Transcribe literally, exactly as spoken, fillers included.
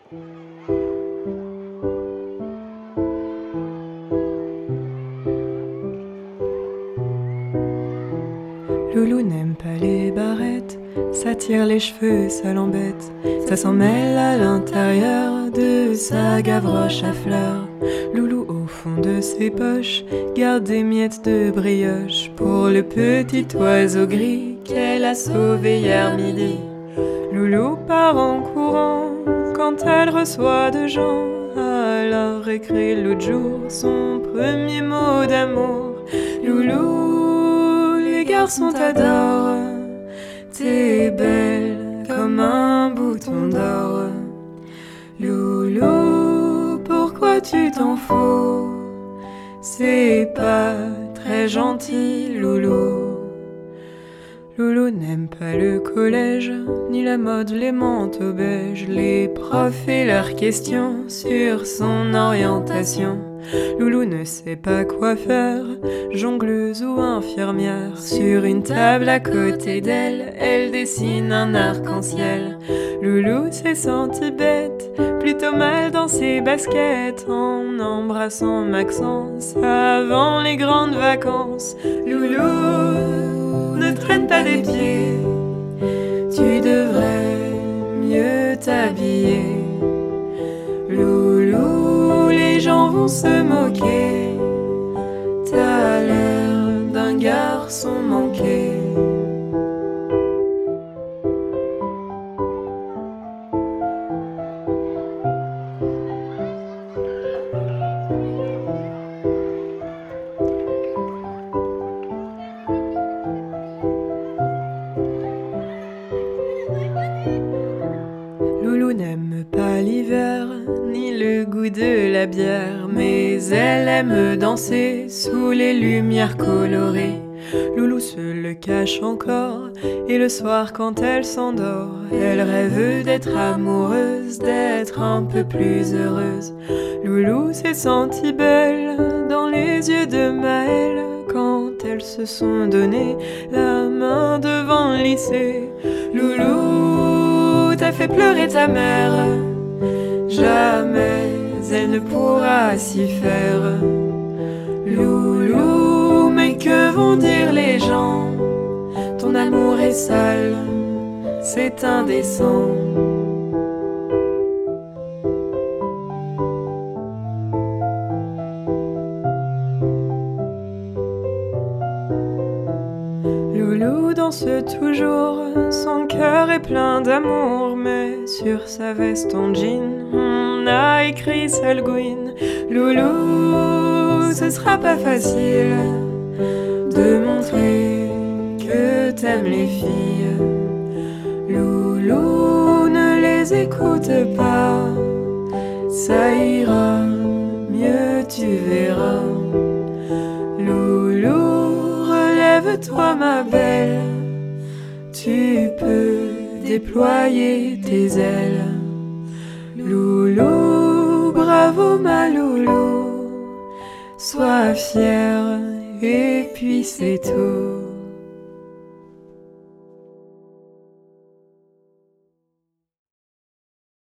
Loulou n'aime pas les barrettes, ça tire les cheveux, ça l'embête. Ça s'en mêle à l'intérieur de sa gavroche à fleurs. Loulou au fond de ses poches garde des miettes de brioche pour le petit oiseau gris qu'elle a sauvé hier midi. Loulou part en courant quand elle reçoit de gens à la récré l'autre jour son premier mot d'amour. Loulou, les garçons t'adorent, t'es belle comme un bouton d'or. Loulou, pourquoi tu t'en fous? C'est pas très gentil, Loulou. Loulou n'aime pas le collège, ni la mode, les manteaux beige, les profs et leurs questions sur son orientation. Loulou ne sait pas quoi faire, jongleuse ou infirmière. Sur une table à côté d'elle, elle dessine un arc-en-ciel. Loulou s'est senti bête, plutôt mal dans ses baskets, en embrassant Maxence avant les grandes vacances. Loulou, ne traîne pas des pieds, tu devrais mieux t'habiller. Loulou, les gens vont se moquer, t'as l'air d'un garçon manqué. Loulou n'aime pas l'hiver, ni le goût de la bière, mais elle aime danser sous les lumières colorées. Loulou se le cache encore, et le soir quand elle s'endort, elle rêve d'être amoureuse, d'être un peu plus heureuse. Loulou s'est sentie belle dans les yeux de Maëlle quand elles se sont donné la main devant le lycée. Loulou, t'as fait pleurer ta mère, jamais elle ne pourra s'y faire. Loulou, mais que vont dire les gens? Ton amour est sale, c'est indécent. Loulou danse toujours, son cœur est plein d'amour, mais sur sa veste en jean, on a écrit Seul Gouin. Loulou, ce sera pas facile de montrer que t'aimes les filles. Loulou, ne les écoute pas, ça ira mieux, tu verras. Loulou, relève-toi ma belle, tu peux déployer tes ailes. Loulou, bravo ma loulou, sois fière et puis c'est tout.